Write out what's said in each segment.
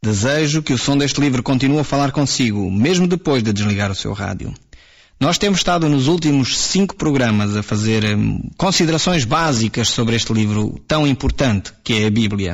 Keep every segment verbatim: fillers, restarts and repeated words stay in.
Desejo que o som deste livro continue a falar consigo, mesmo depois de desligar o seu rádio. Nós temos estado nos últimos cinco programas a fazer hum, considerações básicas sobre este livro tão importante que é a Bíblia.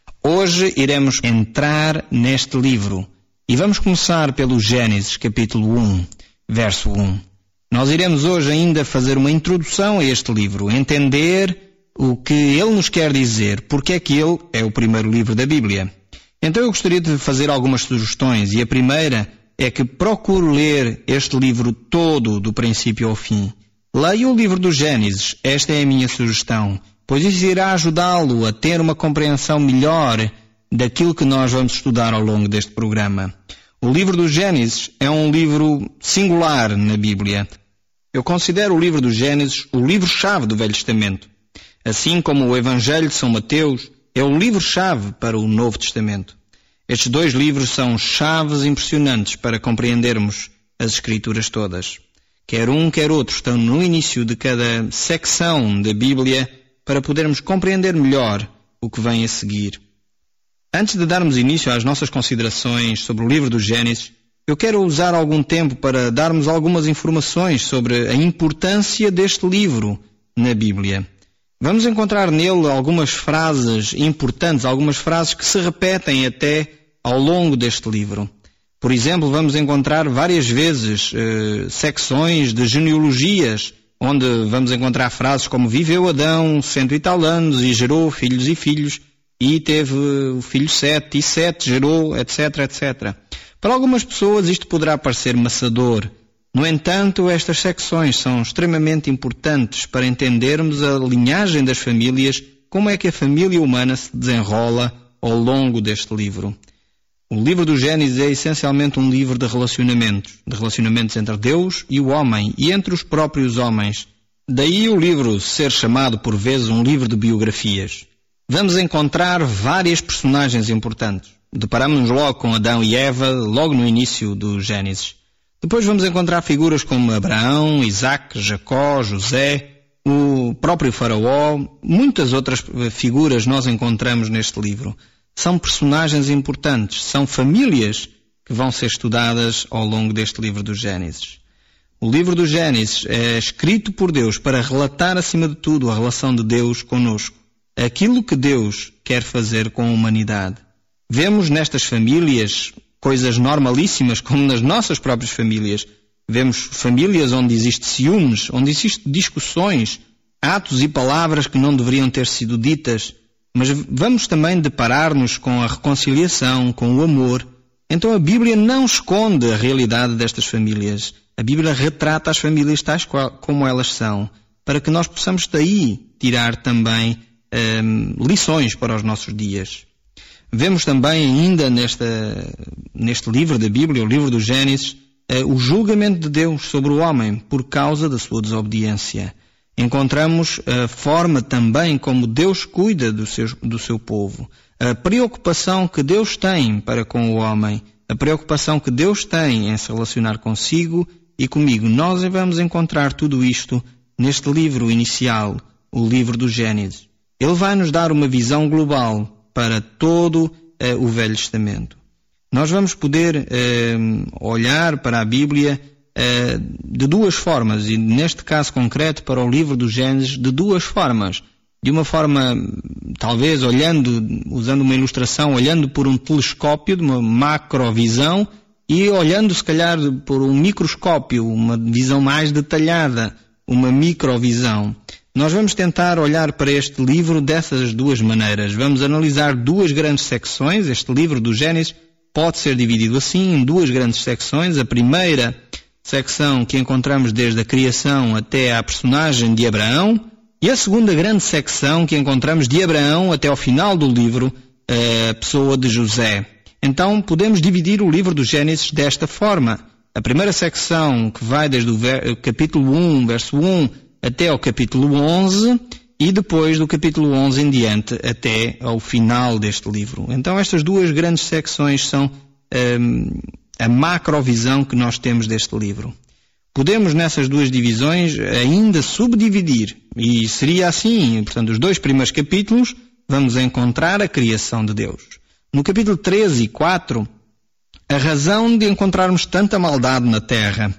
Hoje iremos entrar neste livro e vamos começar pelo Gênesis, capítulo um, verso um. Nós iremos hoje ainda fazer uma introdução a este livro, entender o que ele nos quer dizer, porque é que ele é o primeiro livro da Bíblia. Então eu gostaria de fazer algumas sugestões, e a primeira é que procure ler este livro todo, do princípio ao fim. Leia o livro do Gênesis, esta é a minha sugestão, pois isso irá ajudá-lo a ter uma compreensão melhor daquilo que nós vamos estudar ao longo deste programa. O livro do Gênesis é um livro singular na Bíblia. Eu considero o livro do Gênesis o livro-chave do Velho Testamento. Assim como o Evangelho de São Mateus é o livro-chave para o Novo Testamento. Estes dois livros são chaves impressionantes para compreendermos as Escrituras todas. Quer um, quer outro estão no início de cada secção da Bíblia para podermos compreender melhor o que vem a seguir. Antes de darmos início às nossas considerações sobre o livro do Gênesis, eu quero usar algum tempo para darmos algumas informações sobre a importância deste livro na Bíblia. Vamos encontrar nele algumas frases importantes, algumas frases que se repetem até ao longo deste livro. Por exemplo, vamos encontrar várias vezes eh, secções de genealogias, onde vamos encontrar frases como viveu Adão cento e tal anos e gerou filhos e filhos, e teve o filho Sete, e Sete gerou, etc, etcétera. Para algumas pessoas isto poderá parecer maçador. No entanto, estas secções são extremamente importantes para entendermos a linhagem das famílias, como é que a família humana se desenrola ao longo deste livro. O livro do Gênesis é essencialmente um livro de relacionamentos, de relacionamentos entre Deus e o homem e entre os próprios homens. Daí o livro ser chamado por vezes um livro de biografias. Vamos encontrar várias personagens importantes. Deparamos-nos logo com Adão e Eva, logo no início do Gênesis. Depois vamos encontrar figuras como Abraão, Isaac, Jacó, José, o próprio Faraó, muitas outras figuras nós encontramos neste livro. São personagens importantes, são famílias que vão ser estudadas ao longo deste livro do Gênesis. O livro do Gênesis é escrito por Deus para relatar acima de tudo a relação de Deus conosco, aquilo que Deus quer fazer com a humanidade. Vemos nestas famílias coisas normalíssimas, como nas nossas próprias famílias. Vemos famílias onde existe ciúmes, onde existem discussões, atos e palavras que não deveriam ter sido ditas. Mas vamos também deparar-nos com a reconciliação, com o amor. Então a Bíblia não esconde a realidade destas famílias. A Bíblia retrata as famílias tais como elas são, para que nós possamos daí tirar também hum, lições para os nossos dias. Vemos também ainda nesta, neste livro da Bíblia, o livro do Gênesis, eh, o julgamento de Deus sobre o homem por causa da sua desobediência. Encontramos a forma também como Deus cuida do seu, do seu povo, a preocupação que Deus tem para com o homem, a preocupação que Deus tem em se relacionar consigo e comigo. Nós vamos encontrar tudo isto neste livro inicial, o livro do Gênesis. Ele vai nos dar uma visão global para todo uh, o Velho Testamento. Nós vamos poder uh, olhar para a Bíblia uh, de duas formas, e neste caso concreto para o livro do Gênesis, de duas formas. De uma forma, talvez olhando, usando uma ilustração, olhando por um telescópio, de uma macrovisão, e olhando se calhar por um microscópio, uma visão mais detalhada, uma microvisão. Nós vamos tentar olhar para este livro dessas duas maneiras. Vamos analisar duas grandes secções. Este livro do Gênesis pode ser dividido assim em duas grandes secções. A primeira secção que encontramos desde a criação até à personagem de Abraão, e a segunda grande secção que encontramos de Abraão até ao final do livro, a pessoa de José. Então podemos dividir o livro do Gênesis desta forma. A primeira secção que vai desde o capítulo um, verso um, até ao capítulo onze, e depois do capítulo onze em diante até ao final deste livro. Então estas duas grandes secções são um, a macrovisão que nós temos deste livro. Podemos nessas duas divisões ainda subdividir, e seria assim, portanto, os dois primeiros capítulos vamos encontrar a criação de Deus. No capítulo treze e quatro, a razão de encontrarmos tanta maldade na terra.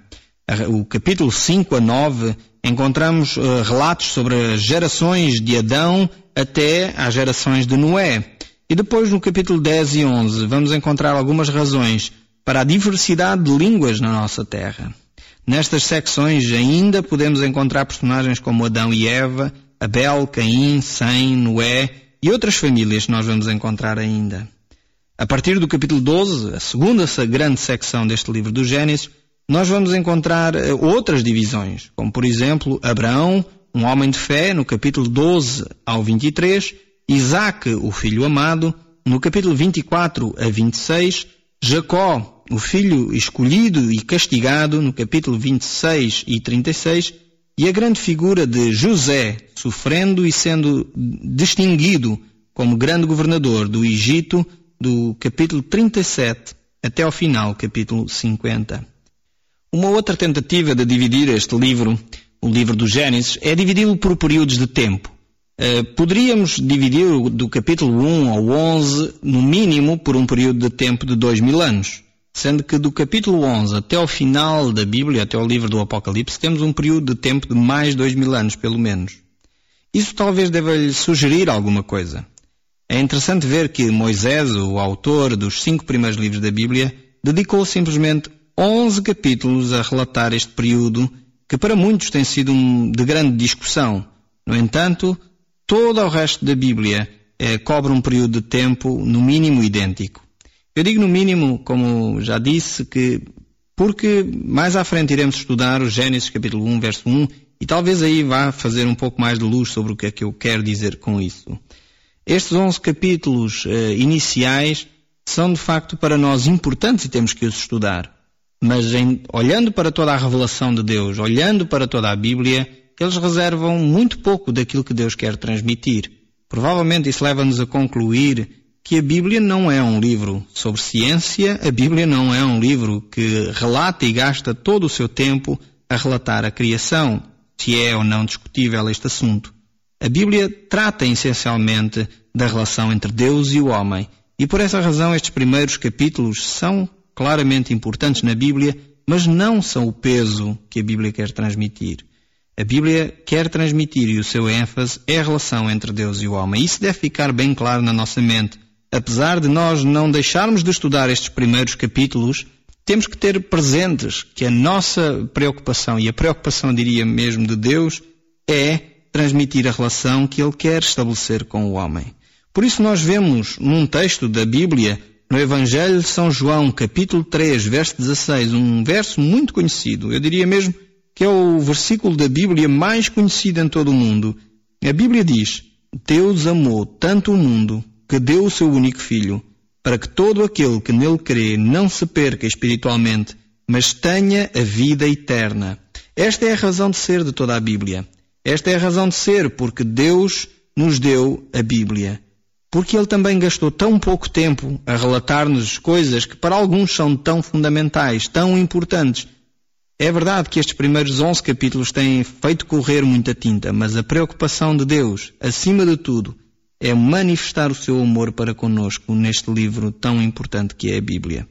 O capítulo cinco a nove, encontramos uh, relatos sobre as gerações de Adão até às gerações de Noé. E depois, no capítulo dez e onze, vamos encontrar algumas razões para a diversidade de línguas na nossa terra. Nestas secções ainda podemos encontrar personagens como Adão e Eva, Abel, Caim, Sem, Noé e outras famílias que nós vamos encontrar ainda. A partir do capítulo doze, a segunda grande secção deste livro do Gênesis, nós vamos encontrar outras divisões, como por exemplo Abraão, um homem de fé, no capítulo doze ao vinte e três, Isaac, o filho amado, no capítulo vinte e quatro a vinte e seis, Jacó, o filho escolhido e castigado, no capítulo vinte e seis e trinta e seis, e a grande figura de José, sofrendo e sendo distinguido como grande governador do Egito, do capítulo trinta e sete até ao final, capítulo cinquenta. Uma outra tentativa de dividir este livro, o livro do Gênesis, é dividi-lo por períodos de tempo. Uh, poderíamos dividir do capítulo um ao onze, no mínimo, por um período de tempo de dois mil anos. Sendo que do capítulo onze até ao final da Bíblia, até ao livro do Apocalipse, temos um período de tempo de mais de dois mil anos, pelo menos. Isso talvez deva-lhe sugerir alguma coisa. É interessante ver que Moisés, o autor dos cinco primeiros livros da Bíblia, dedicou simplesmente onze capítulos a relatar este período, que para muitos tem sido um, de grande discussão. No entanto, todo o resto da Bíblia eh, cobre um período de tempo, no mínimo, idêntico. Eu digo no mínimo, como já disse, que porque mais à frente iremos estudar o Gênesis capítulo um, verso um, e talvez aí vá fazer um pouco mais de luz sobre o que é que eu quero dizer com isso. Estes onze capítulos eh, iniciais são de facto para nós importantes e temos que os estudar. Mas em, olhando para toda a revelação de Deus, olhando para toda a Bíblia, eles reservam muito pouco daquilo que Deus quer transmitir. Provavelmente isso leva-nos a concluir que a Bíblia não é um livro sobre ciência, a Bíblia não é um livro que relata e gasta todo o seu tempo a relatar a criação, se é ou não discutível este assunto. A Bíblia trata essencialmente da relação entre Deus e o homem, e por essa razão estes primeiros capítulos são claramente importantes na Bíblia, mas não são o peso que a Bíblia quer transmitir. A Bíblia quer transmitir, e o seu ênfase é a relação entre Deus e o homem. Isso deve ficar bem claro na nossa mente. Apesar de nós não deixarmos de estudar estes primeiros capítulos, temos que ter presentes que a nossa preocupação, e a preocupação, diria mesmo, de Deus, é transmitir a relação que Ele quer estabelecer com o homem. Por isso nós vemos num texto da Bíblia, no Evangelho de São João, capítulo três, verso dezasseis, um verso muito conhecido. Eu diria mesmo que é o versículo da Bíblia mais conhecido em todo o mundo. A Bíblia diz: Deus amou tanto o mundo que deu o seu único Filho, para que todo aquele que nele crê não se perca espiritualmente, mas tenha a vida eterna. Esta é a razão de ser de toda a Bíblia. Esta é a razão de ser porque Deus nos deu a Bíblia. Porque Ele também gastou tão pouco tempo a relatar-nos coisas que para alguns são tão fundamentais, tão importantes. É verdade que estes primeiros onze capítulos têm feito correr muita tinta, mas a preocupação de Deus, acima de tudo, é manifestar o seu amor para conosco neste livro tão importante que é a Bíblia.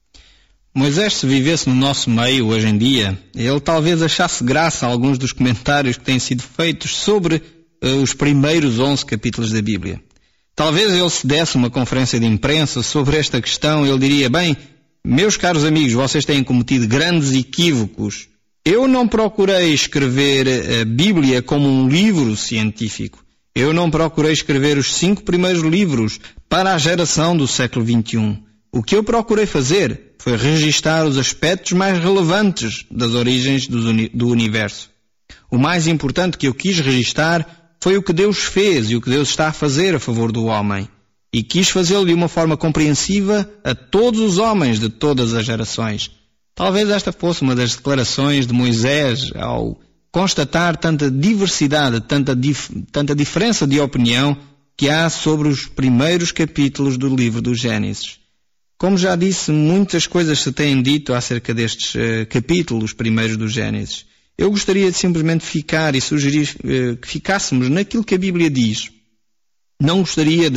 Moisés, se vivesse no nosso meio hoje em dia, ele talvez achasse graça a alguns dos comentários que têm sido feitos sobre uh, os primeiros onze capítulos da Bíblia. Talvez ele se desse uma conferência de imprensa sobre esta questão, ele diria: bem, meus caros amigos, vocês têm cometido grandes equívocos. Eu não procurei escrever a Bíblia como um livro científico. Eu não procurei escrever os cinco primeiros livros para a geração do século vinte e um. O que eu procurei fazer foi registar os aspectos mais relevantes das origens do universo. O mais importante que eu quis registar foi o que Deus fez e o que Deus está a fazer a favor do homem. E quis fazê-lo de uma forma compreensiva a todos os homens de todas as gerações. Talvez esta fosse uma das declarações de Moisés ao constatar tanta diversidade, tanta, dif- tanta diferença de opinião que há sobre os primeiros capítulos do livro do Gênesis. Como já disse, muitas coisas se têm dito acerca destes uh, capítulos primeiros do Gênesis. Eu gostaria de simplesmente ficar e sugerir uh, que ficássemos naquilo que a Bíblia diz. Não gostaria de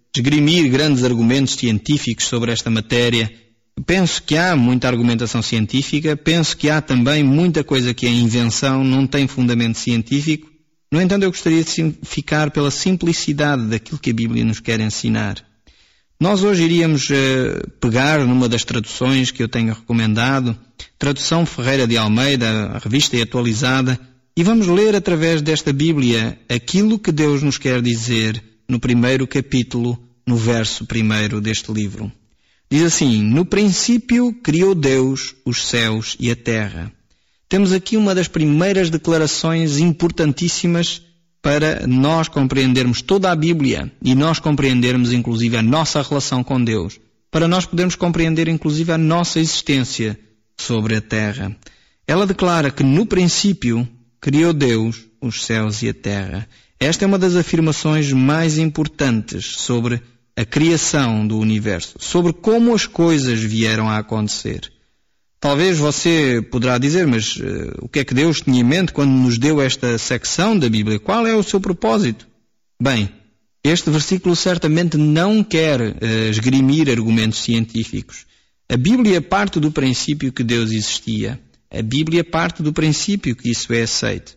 esgrimir grandes argumentos científicos sobre esta matéria. Penso que há muita argumentação científica, penso que há também muita coisa que é invenção, não tem fundamento científico. No entanto, eu gostaria de ficar pela simplicidade daquilo que a Bíblia nos quer ensinar. Nós hoje iríamos uh, pegar numa das traduções que eu tenho recomendado, tradução Ferreira de Almeida, a revista e atualizada, e vamos ler através desta Bíblia aquilo que Deus nos quer dizer no primeiro capítulo, no verso primeiro deste livro. Diz assim: no princípio criou Deus os céus e a terra. Temos aqui uma das primeiras declarações importantíssimas para nós compreendermos toda a Bíblia e nós compreendermos inclusive a nossa relação com Deus, para nós podermos compreender inclusive a nossa existência sobre a terra. Ela declara que no princípio criou Deus os céus e a terra. Esta é uma das afirmações mais importantes sobre a criação do universo, sobre como as coisas vieram a acontecer. Talvez você poderá dizer, mas uh, o que é que Deus tinha em mente quando nos deu esta secção da Bíblia? Qual é o seu propósito? Bem, este versículo certamente não quer uh, esgrimir argumentos científicos. A Bíblia parte do princípio que Deus existia. A Bíblia parte do princípio que isso é aceito.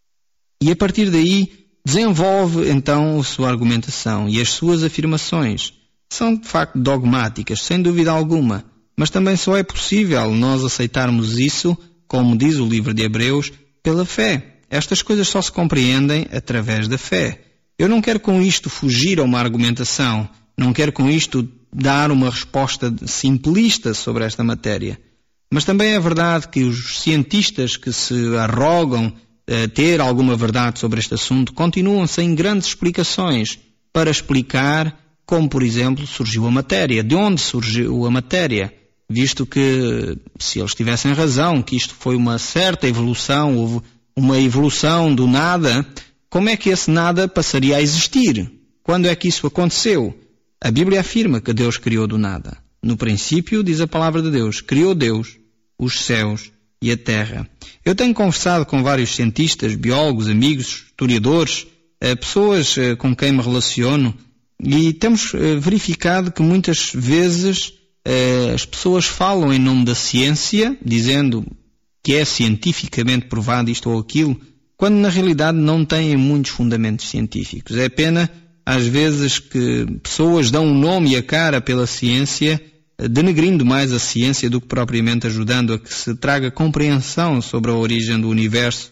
E a partir daí desenvolve então a sua argumentação e as suas afirmações. São de facto dogmáticas, sem dúvida alguma. Mas também só é possível nós aceitarmos isso, como diz o livro de Hebreus, pela fé. Estas coisas só se compreendem através da fé. Eu não quero com isto fugir a uma argumentação, não quero com isto dar uma resposta simplista sobre esta matéria. Mas também é verdade que os cientistas que se arrogam a ter alguma verdade sobre este assunto continuam sem grandes explicações para explicar como, por exemplo, surgiu a matéria, de onde surgiu a matéria. Visto que, se eles tivessem razão, que isto foi uma certa evolução, houve uma evolução do nada, como é que esse nada passaria a existir? Quando é que isso aconteceu? A Bíblia afirma que Deus criou do nada. No princípio, diz a palavra de Deus, criou Deus os céus e a terra. Eu tenho conversado com vários cientistas, biólogos, amigos, historiadores, pessoas com quem me relaciono, e temos verificado que muitas vezes as pessoas falam em nome da ciência, dizendo que é cientificamente provado isto ou aquilo, quando na realidade não têm muitos fundamentos científicos. É pena, às vezes, que pessoas dão um nome e a cara pela ciência, denegrindo mais a ciência do que propriamente ajudando a que se traga compreensão sobre a origem do universo,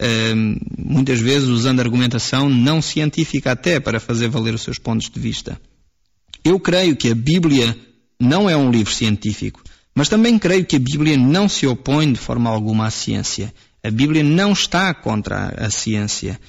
muitas vezes usando argumentação não científica até para fazer valer os seus pontos de vista. Eu creio que a Bíblia não é um livro científico, mas também creio que a Bíblia não se opõe de forma alguma à ciência. A Bíblia não está contra a ciência.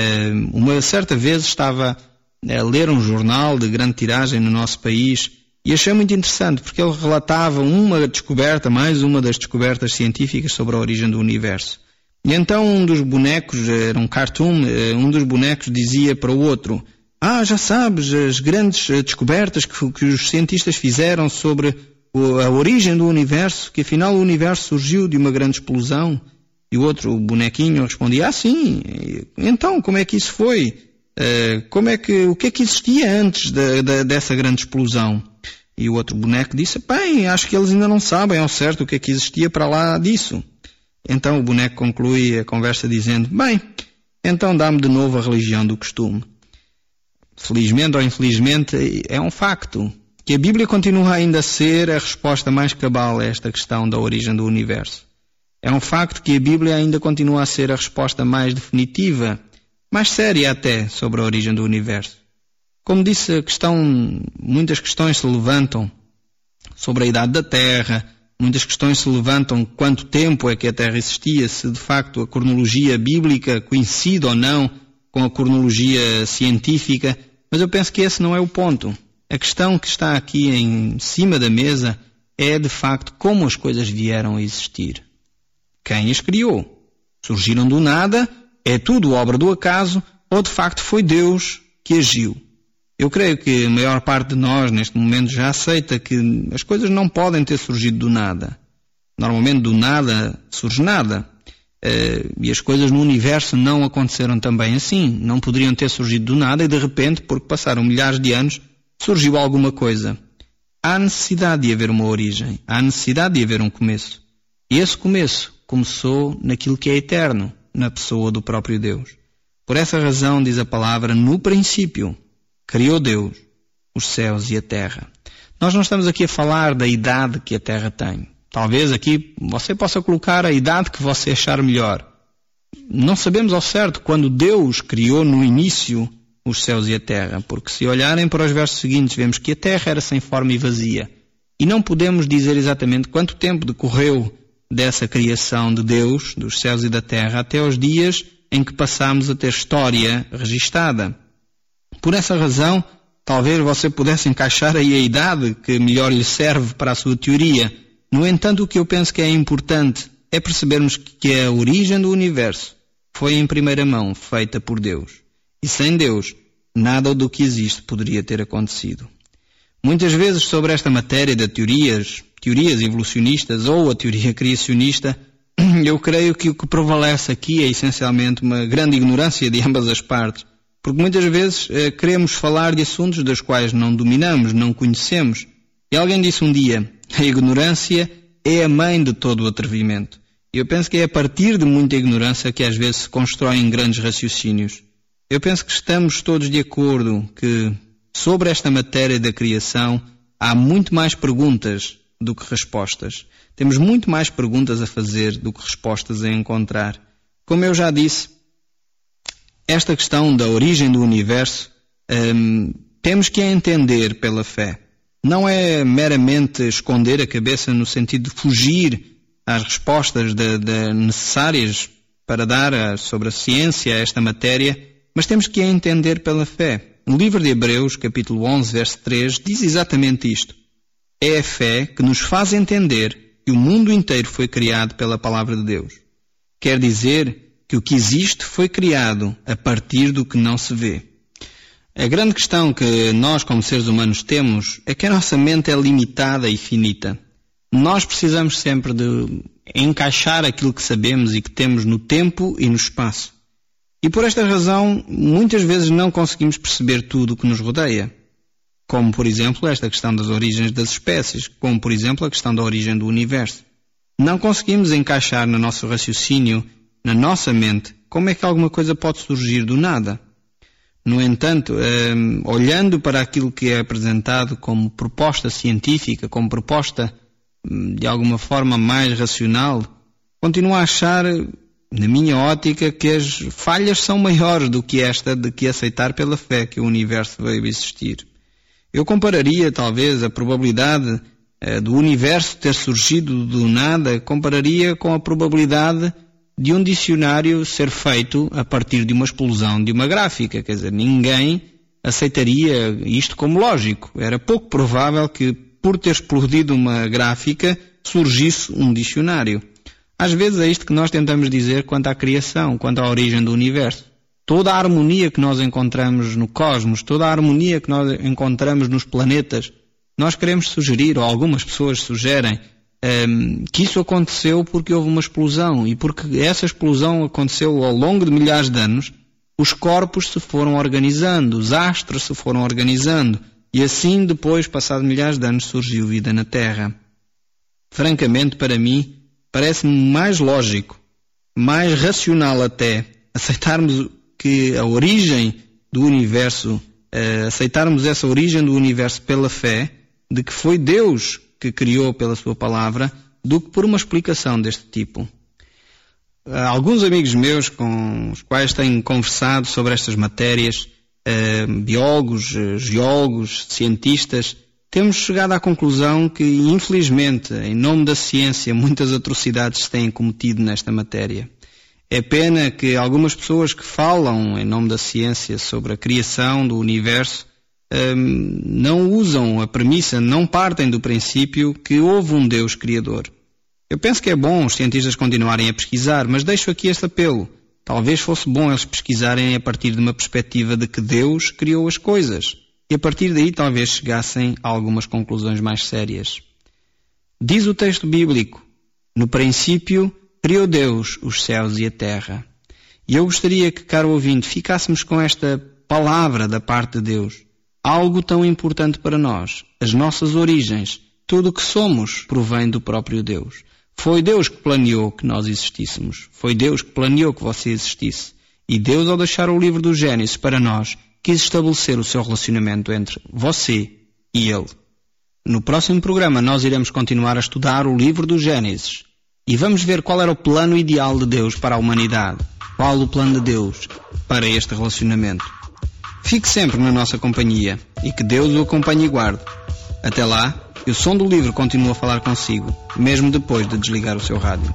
Uma certa vez estava a ler um jornal de grande tiragem no nosso país e achei muito interessante porque ele relatava uma descoberta, mais uma das descobertas científicas sobre a origem do universo. E então um dos bonecos, era um cartoon, um dos bonecos dizia para o outro: ah, já sabes, as grandes descobertas que, que os cientistas fizeram sobre a origem do universo, que afinal o universo surgiu de uma grande explosão. E o outro, o bonequinho, respondia: ah, sim, então como é que isso foi? Uh, como é que, o que é que existia antes de, de, dessa grande explosão? E o outro boneco disse: bem, acho que eles ainda não sabem ao certo o que é que existia para lá disso. Então o boneco conclui a conversa dizendo: bem, então dá-me de novo a religião do costume. Felizmente ou infelizmente, é um facto que a Bíblia continua ainda a ser a resposta mais cabal a esta questão da origem do universo. É um facto que a Bíblia ainda continua a ser a resposta mais definitiva, mais séria até, sobre a origem do universo. Como disse, a questão, muitas questões se levantam sobre a idade da Terra, muitas questões se levantam quanto tempo é que a Terra existia, se de facto a cronologia bíblica coincide ou não com a cronologia científica, mas eu penso que esse não é o ponto. A questão que está aqui em cima da mesa é de facto como as coisas vieram a existir. Quem as criou? Surgiram do nada? É tudo obra do acaso? Ou de facto foi Deus que agiu? Eu creio que a maior parte de nós neste momento já aceita que as coisas não podem ter surgido do nada. Normalmente do nada surge nada. Uh, e as coisas no universo não aconteceram também assim. Não poderiam ter surgido do nada e de repente, porque passaram milhares de anos, surgiu alguma coisa. Há necessidade de haver uma origem, há necessidade de haver um começo. E esse começo começou naquilo que é eterno, na pessoa do próprio Deus. Por essa razão, diz a palavra, no princípio, criou Deus os céus e a terra. Nós não estamos aqui a falar da idade que a terra tem. Talvez aqui você possa colocar a idade que você achar melhor. Não sabemos ao certo quando Deus criou no início os céus e a terra, porque se olharem para os versos seguintes, vemos que a terra era sem forma e vazia. E não podemos dizer exatamente quanto tempo decorreu dessa criação de Deus, dos céus e da terra, até os dias em que passamos a ter história registada. Por essa razão, talvez você pudesse encaixar aí a idade que melhor lhe serve para a sua teoria. No entanto, o que eu penso que é importante é percebermos que a origem do universo foi em primeira mão feita por Deus. E sem Deus, nada do que existe poderia ter acontecido. Muitas vezes sobre esta matéria de teorias, teorias evolucionistas ou a teoria criacionista, eu creio que o que prevalece aqui é essencialmente uma grande ignorância de ambas as partes. Porque muitas vezes eh, queremos falar de assuntos dos quais não dominamos, não conhecemos. E alguém disse um dia, a ignorância é a mãe de todo o atrevimento. E eu penso que é a partir de muita ignorância que às vezes se constroem grandes raciocínios. Eu penso que estamos todos de acordo que sobre esta matéria da criação há muito mais perguntas do que respostas. Temos muito mais perguntas a fazer do que respostas a encontrar. Como eu já disse, esta questão da origem do universo hum, temos que a entender pela fé. Não é meramente esconder a cabeça no sentido de fugir às respostas de, de necessárias para dar a, sobre a ciência a esta matéria, mas temos que a entender pela fé. No livro de Hebreus, capítulo onze, verso três, diz exatamente isto. É a fé que nos faz entender que o mundo inteiro foi criado pela palavra de Deus. Quer dizer que o que existe foi criado a partir do que não se vê. A grande questão que nós, como seres humanos, temos é que a nossa mente é limitada e finita. Nós precisamos sempre de encaixar aquilo que sabemos e que temos no tempo e no espaço. E por esta razão, muitas vezes não conseguimos perceber tudo o que nos rodeia. Como, por exemplo, esta questão das origens das espécies, como, por exemplo, a questão da origem do universo. Não conseguimos encaixar no nosso raciocínio, na nossa mente, como é que alguma coisa pode surgir do nada. No entanto, um, olhando para aquilo que é apresentado como proposta científica, como proposta um, de alguma forma mais racional, continuo a achar, na minha ótica, que as falhas são maiores do que esta de que aceitar pela fé que o universo veio existir. Eu compararia, talvez, a probabilidade uh, do universo ter surgido do nada, compararia com a probabilidade de um dicionário ser feito a partir de uma explosão de uma gráfica. Quer dizer, ninguém aceitaria isto como lógico. Era pouco provável que, por ter explodido uma gráfica, surgisse um dicionário. Às vezes é isto que nós tentamos dizer quanto à criação, quanto à origem do universo. Toda a harmonia que nós encontramos no cosmos, toda a harmonia que nós encontramos nos planetas, nós queremos sugerir, ou algumas pessoas sugerem, um, que isso aconteceu porque houve uma explosão. E porque essa explosão aconteceu ao longo de milhares de anos, os corpos se foram organizando, os astros se foram organizando. E assim, depois, passado milhares de anos, surgiu vida na Terra. Francamente, para mim, parece-me mais lógico, mais racional até, aceitarmos que a origem do universo, uh, aceitarmos essa origem do universo pela fé, de que foi Deus que criou pela sua palavra, do que por uma explicação deste tipo. Uh, alguns amigos meus com os quais tenho conversado sobre estas matérias, uh, biólogos, uh, geólogos, cientistas, temos chegado à conclusão que, infelizmente, em nome da ciência, muitas atrocidades se têm cometido nesta matéria. É pena que algumas pessoas que falam em nome da ciência sobre a criação do universo hum, não usam a premissa, não partem do princípio que houve um Deus criador. Eu penso que é bom os cientistas continuarem a pesquisar, mas deixo aqui este apelo. Talvez fosse bom eles pesquisarem a partir de uma perspectiva de que Deus criou as coisas. E a partir daí talvez chegassem a algumas conclusões mais sérias. Diz o texto bíblico, no princípio criou Deus os céus e a terra. E eu gostaria que, caro ouvinte, ficássemos com esta palavra da parte de Deus. algo tão importante para nós, as nossas origens, tudo o que somos provém do próprio Deus. Foi Deus que planeou que nós existíssemos. Foi Deus que planeou que você existisse. E Deus, ao deixar o livro do Gênesis para nós, quis estabelecer o seu relacionamento entre você e Ele. No próximo programa nós iremos continuar a estudar o livro do Gênesis e vamos ver qual era o plano ideal de Deus para a humanidade. Qual o plano de Deus para este relacionamento. Fique sempre na nossa companhia e que Deus o acompanhe e guarde. Até lá, o som do livro continua a falar consigo, mesmo depois de desligar o seu rádio.